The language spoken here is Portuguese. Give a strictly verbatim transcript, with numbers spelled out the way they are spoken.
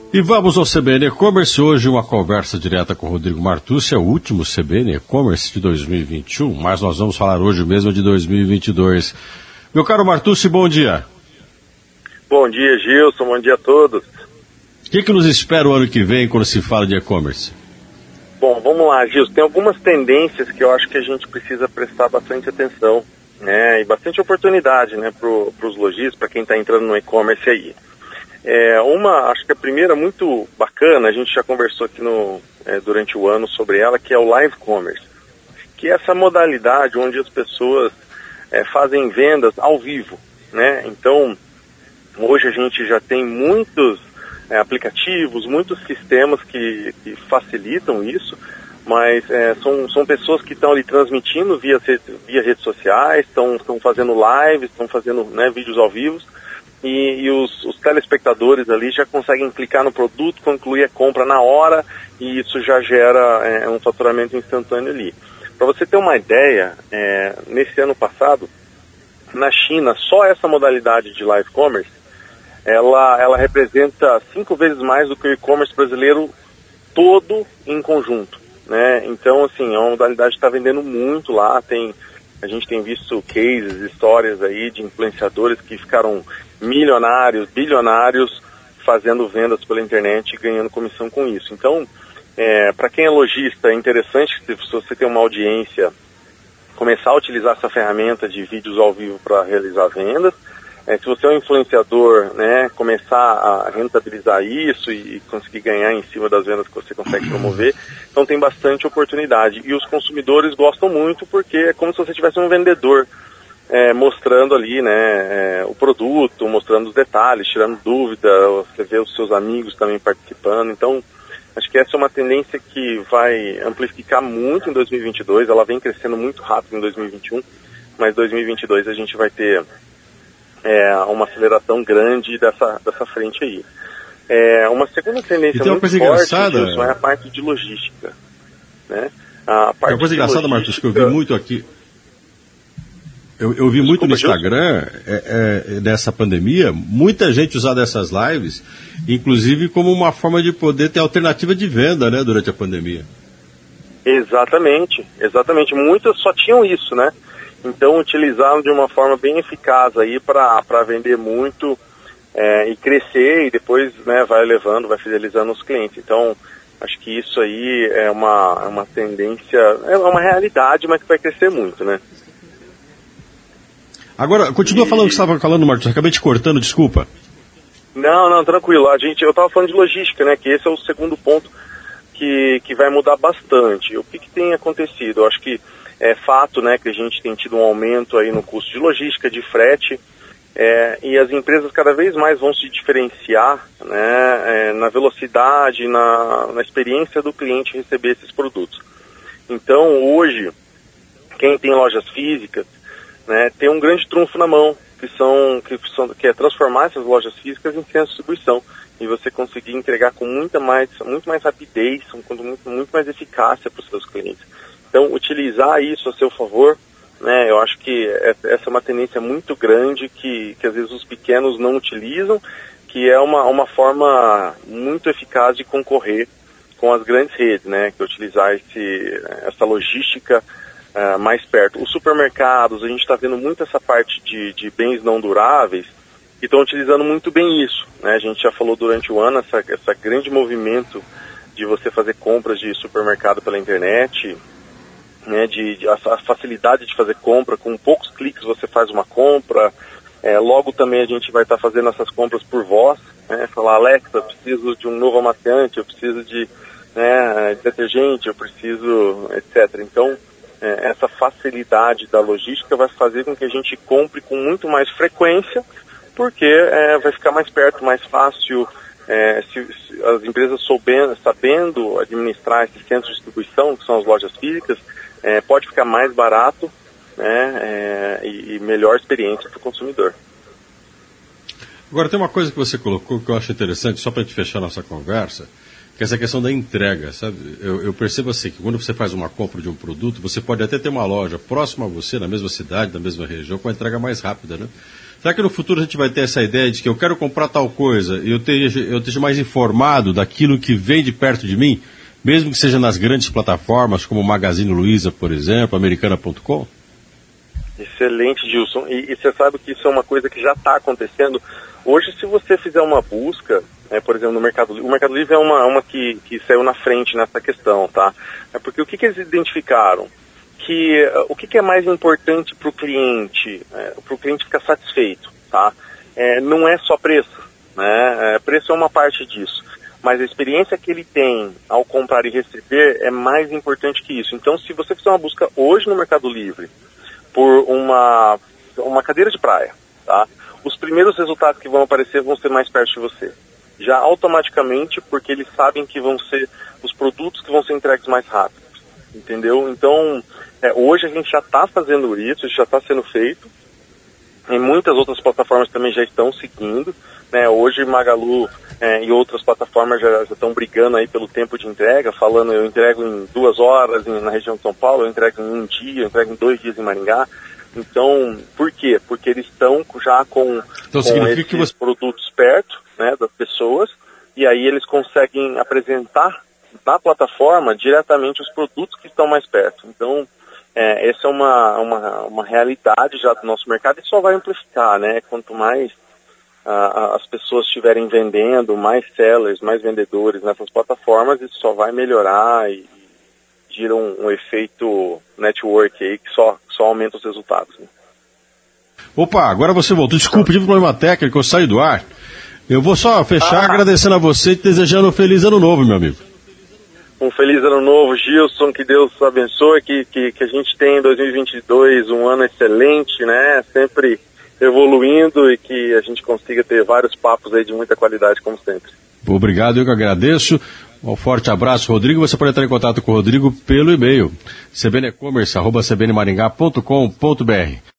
E vamos ao C B N E-Commerce. Hoje uma conversa direta com o Rodrigo Martucci, é o último C B N E-Commerce de dois mil e vinte e um, mas nós vamos falar hoje mesmo de dois mil e vinte e dois. Meu caro Martucci, bom dia. Bom dia, Gilson, bom dia a todos. O que, que nos espera o ano que vem quando se fala de e-commerce? Bom, vamos lá, Gilson, tem algumas tendências que eu acho que a gente precisa prestar bastante atenção, né, e bastante oportunidade, né, para os lojistas, para quem está entrando no e-commerce aí. É, uma, acho que a primeira muito bacana, a gente já conversou aqui no, é, durante o ano sobre ela, que é o live commerce, que é essa modalidade onde as pessoas é, fazem vendas ao vivo, né? Então, hoje a gente já tem muitos é, aplicativos, muitos sistemas que, que facilitam isso, mas é, são, são pessoas que estão ali transmitindo via, via redes sociais, estão fazendo lives, estão fazendo, né, vídeos ao vivo. E, e os, os telespectadores ali já conseguem clicar no produto, concluir a compra na hora, e isso já gera é, um faturamento instantâneo ali. Para você ter uma ideia, é, nesse ano passado, na China, só essa modalidade de live commerce, ela, ela representa cinco vezes mais do que o e-commerce brasileiro todo em conjunto, né? Então, assim, é uma modalidade que está vendendo muito lá, tem... A gente tem visto cases, histórias aí de influenciadores que ficaram milionários, bilionários, fazendo vendas pela internet e ganhando comissão com isso. Então, é, para quem é lojista, é interessante, se você tem uma audiência, começar a utilizar essa ferramenta de vídeos ao vivo para realizar vendas. É, se você é um influenciador, né, começar a rentabilizar isso e conseguir ganhar em cima das vendas que você consegue promover, então tem bastante oportunidade. E os consumidores gostam muito porque é como se você tivesse um vendedor é, mostrando ali, né, é, o produto, mostrando os detalhes, tirando dúvida, você vê os seus amigos também participando. Então, acho que essa é uma tendência que vai amplificar muito em dois mil e vinte e dois, ela vem crescendo muito rápido em dois mil e vinte e um, mas em dois mil e vinte e dois a gente vai ter... É, uma aceleração grande dessa, dessa frente aí. É, uma segunda tendência muito forte, Gilson, é a parte de logística, né? A parte é uma coisa engraçada, logística... Marcos, que eu vi muito aqui. Eu, eu vi Desculpa, muito no Instagram, é, é, dessa pandemia, muita gente usando essas lives, inclusive como uma forma de poder ter alternativa de venda, né, durante a pandemia. Exatamente, exatamente. Muitas só tinham isso, né? Então, utilizaram de uma forma bem eficaz aí para vender muito é, e crescer, e depois, né, vai levando, vai fidelizando os clientes. Então, acho que isso aí é uma, uma tendência, é uma realidade, mas que vai crescer muito, né? Agora, continua e... falando o que você estava falando, Marcos, acabei te cortando, desculpa. Não, não, tranquilo. A gente, eu estava falando de logística, né, que esse é o segundo ponto que, que vai mudar bastante. O que, que tem acontecido? Eu acho que é fato, né, que a gente tem tido um aumento aí no custo de logística, de frete, é, e as empresas cada vez mais vão se diferenciar, né, é, na velocidade, na, na experiência do cliente receber esses produtos. Então, hoje, quem tem lojas físicas, né, tem um grande trunfo na mão, que, são, que, são, que é transformar essas lojas físicas em centro de distribuição, e você conseguir entregar com muita mais, muito mais rapidez, com muito, muito mais eficácia para os seus clientes. Então, utilizar isso a seu favor, né, eu acho que essa é uma tendência muito grande que, que às vezes os pequenos não utilizam, que é uma, uma forma muito eficaz de concorrer com as grandes redes, né, que é utilizar esse, essa logística uh, mais perto. Os supermercados, a gente está vendo muito essa parte de, de bens não duráveis, que estão utilizando muito bem isso, né, a gente já falou durante o ano, essa, essa grande movimento de você fazer compras de supermercado pela internet, né, de, de a, a facilidade de fazer compra, com poucos cliques você faz uma compra, é, logo também a gente vai estar tá fazendo essas compras por voz, né, falar, Alexa, eu preciso de um novo amaciante, eu preciso de, né, detergente, eu preciso, etcétera. Então, é, essa facilidade da logística vai fazer com que a gente compre com muito mais frequência, porque é, vai ficar mais perto, mais fácil. É, se, se as empresas soubendo, sabendo administrar esses centros de distribuição, que são as lojas físicas, é, pode ficar mais barato, né, é, e, e melhor experiência para o consumidor. Agora, tem uma coisa que você colocou que eu acho interessante, só para a gente fechar nossa conversa, que é essa questão da entrega, sabe? Eu, eu percebo assim, que quando você faz uma compra de um produto, você pode até ter uma loja próxima a você, na mesma cidade, na mesma região, com a entrega mais rápida, né? Será que no futuro a gente vai ter essa ideia de que eu quero comprar tal coisa e eu esteja, eu esteja mais informado daquilo que vem de perto de mim, mesmo que seja nas grandes plataformas como o Magazine Luiza, por exemplo, americana ponto com? Excelente, Gilson. E, e você sabe que isso é uma coisa que já está acontecendo. Hoje, se você fizer uma busca, né, por exemplo, no Mercado Livre, o Mercado Livre é uma, uma que, que saiu na frente nessa questão, tá? É porque o que, que eles identificaram? Que uh, o que, que é mais importante para o cliente, é, para o cliente ficar satisfeito, tá? É, não é só preço, né? É, preço é uma parte disso, mas a experiência que ele tem ao comprar e receber é mais importante que isso. Então, se você fizer uma busca hoje no Mercado Livre por uma, uma cadeira de praia, tá? Os primeiros resultados que vão aparecer vão ser mais perto de você. Já automaticamente, porque eles sabem que vão ser os produtos que vão ser entregues mais rápido. Entendeu? Então, é, hoje a gente já está fazendo isso, isso já está sendo feito. E muitas outras plataformas também já estão seguindo. Né? Hoje Magalu é, e outras plataformas já, já estão brigando aí pelo tempo de entrega, falando eu entrego em duas horas em, na região de São Paulo, eu entrego em um dia, eu entrego em dois dias em Maringá. Então, por quê? Porque eles estão já com, então, com esses que você... produtos perto, né, das pessoas, e aí eles conseguem apresentar na plataforma diretamente os produtos que estão mais perto. Então, é, essa é uma, uma, uma realidade já do nosso mercado e só vai amplificar, né? Quanto mais ah, as pessoas estiverem vendendo, mais sellers, mais vendedores nessas plataformas, isso só vai melhorar e gira um, um efeito network aí que só, só aumenta os resultados. Né? Opa, agora você voltou. Desculpa, tive um problema técnico, eu saí do ar. Eu vou só fechar ah. agradecendo a você e desejando um feliz ano novo, meu amigo. Um feliz ano novo, Gilson, que Deus abençoe, que, que, que a gente tenha em dois mil e vinte e dois um ano excelente, né? Sempre evoluindo e que a gente consiga ter vários papos aí de muita qualidade, como sempre. Obrigado, eu que agradeço. Um forte abraço, Rodrigo. Você pode entrar em contato com o Rodrigo pelo e-mail c b n e commerce arroba c b n maringá ponto com ponto b r.